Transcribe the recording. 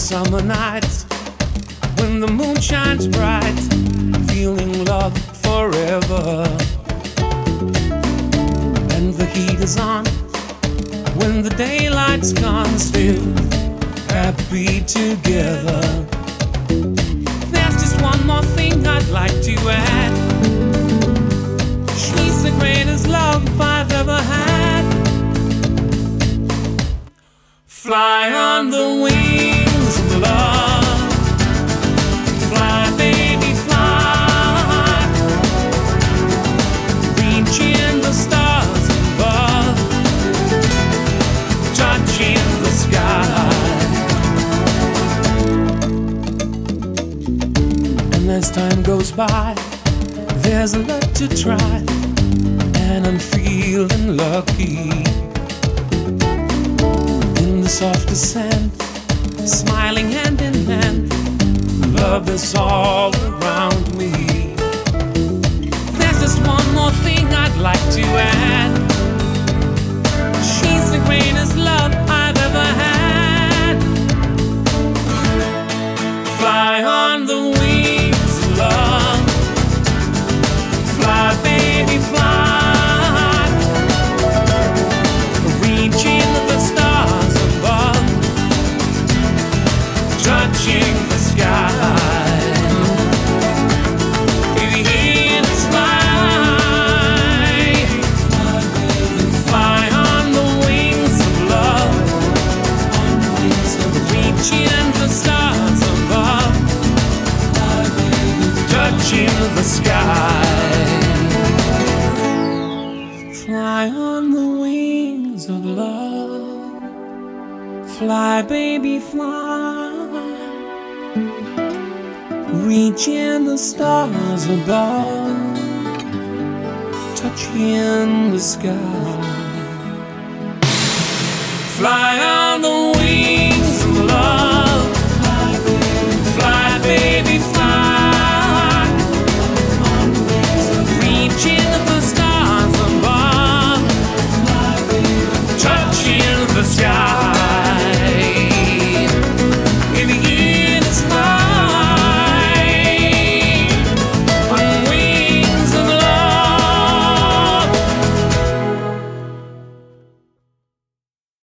summer nights when the moon shines bright, feeling love forever. And the heat is on when the daylight's gone, still happy together. There's just one more thing I'd like to add. She's the greatest love I've ever had. Fly on the wings of love. Fly, baby, fly. Reaching the stars above, touching the sky. And as time goes by, there's a lot to try, and I'm feeling lucky. In the soft descent, smiling hand in hand, love is all around me. There's just one more thing I'd like to add. She's the greatest love I've ever had. Fly on the wings of love. Fly, baby, fly. Reaching the stars above, touching the sky. Baby, in the sky. Fly on the wings of love. Reaching the stars above, touching the sky. Fly on the wings of love. Fly, baby, fly. Reaching the stars above, touching the sky. Fly on the wings of love. Fly, baby, fly. Reaching the stars above, touching the sky.